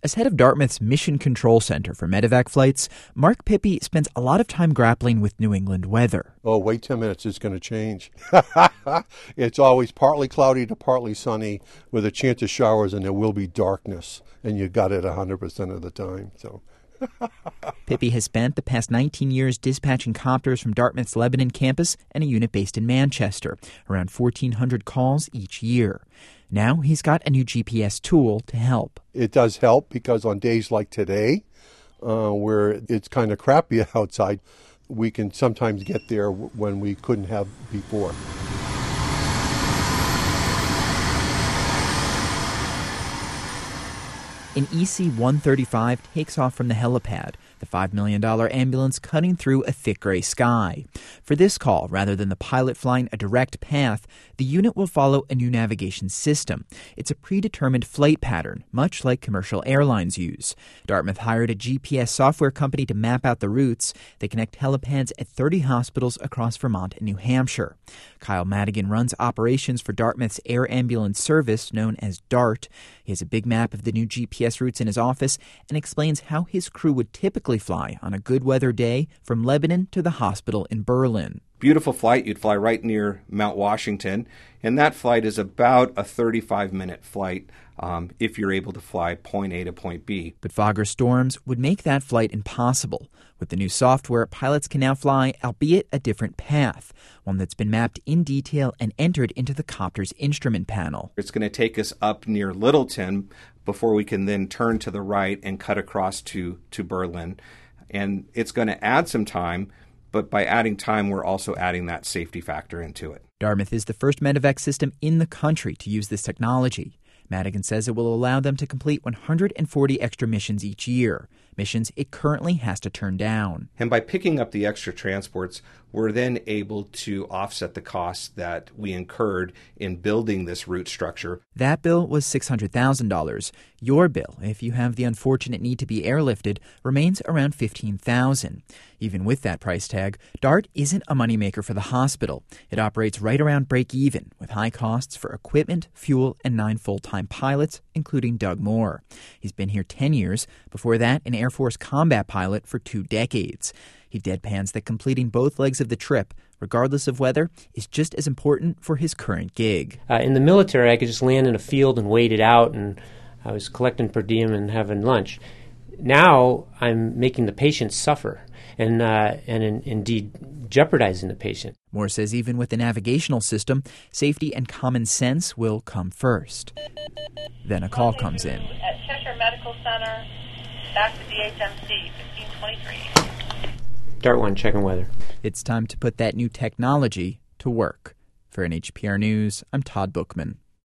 As head of Dartmouth's Mission Control Center for medevac flights, Mark Pippy spends a lot of time grappling with New England weather. Oh, wait 10 minutes, it's going to change. It's always partly cloudy to partly sunny with a chance of showers, and there will be darkness, and you got it 100% of the time. So. Pippy has spent the past 19 years dispatching copters from Dartmouth's Lebanon campus and a unit based in Manchester, around 1,400 calls each year. Now he's got a new GPS tool to help. It does help because on days like today, where it's kind of crappy outside, we can sometimes get there when we couldn't have before. An EC-135 takes off from the helipad, the $5 million ambulance cutting through a thick gray sky. For this call, rather than the pilot flying a direct path, the unit will follow a new navigation system. It's a predetermined flight pattern, much like commercial airlines use. Dartmouth hired a GPS software company to map out the routes. They connect helipads at 30 hospitals across Vermont and New Hampshire. Kyle Madigan runs operations for Dartmouth's air ambulance service, known as DART. He has a big map of the new GPS routes in his office and explains how his crew would typically fly on a good weather day from Lebanon to the hospital in Berlin. Beautiful flight. You'd fly right near Mount Washington, and that flight is about a 35-minute flight if you're able to fly point A to point B. But fog or storms would make that flight impossible. With the new software, pilots can now fly, albeit a different path, one that's been mapped in detail and entered into the copter's instrument panel. It's going to take us up near Littleton before we can then turn to the right and cut across to Berlin. And it's going to add some time, but by adding time, we're also adding that safety factor into it. Dartmouth is the first medevac system in the country to use this technology. Madigan says it will allow them to complete 140 extra missions each year, missions it currently has to turn down. And by picking up the extra transports, we're then able to offset the costs that we incurred in building this route structure. That bill was $600,000. Your bill, if you have the unfortunate need to be airlifted, remains around $15,000. Even with that price tag, DART isn't a moneymaker for the hospital. It operates right around break-even, with high costs for equipment, fuel, and 9 full-time pilots, including Doug Moore. He's been here 10 years. Before that, an Air Force combat pilot for 2 decades. He deadpans that completing both legs of the trip, regardless of weather, is just as important for his current gig. In the military, I could just land in a field and wait it out, and I was collecting per diem and having lunch. Now I'm making the patient suffer and indeed jeopardizing the patient. Moore says even with the navigational system, safety and common sense will come first. Then a call comes in. At Cheshire Medical Center, back to DHMC, 1523. Dart 1, checking weather. It's time to put that new technology to work. For NHPR News, I'm Todd Bookman.